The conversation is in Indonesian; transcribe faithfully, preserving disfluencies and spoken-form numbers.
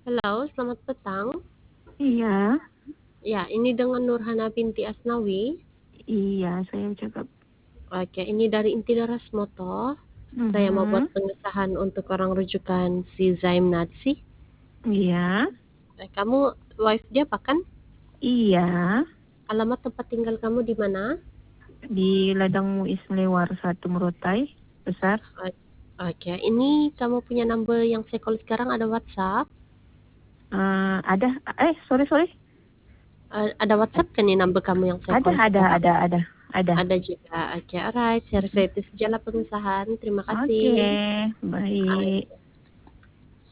Halo, selamat petang. Iya, Ya, ini dengan Nurhana binti Asnawi. iya saya cakap. Oke, ini dari Inti Daras Motor. Saya mau buat Mhm. pengesahan untuk orang rujukan si Zaim Nadsih. Iya, Eh, kamu wife dia apa kan? iya Alamat tempat tinggal kamu di mana? di Ladang Muiz Lewar satu Merotai besar. O- Oke, ini kamu punya number yang saya call sekarang ada WhatsApp? Eh, ada, eh sorry sorry, Eh, ada WhatsApp kan nih number kamu yang saya ada call ada sekarang? ada ada ada. Ada juga. Oke, alright. Saya rasa itu sajalah pengesahan. Terima Oke, kasih. baik.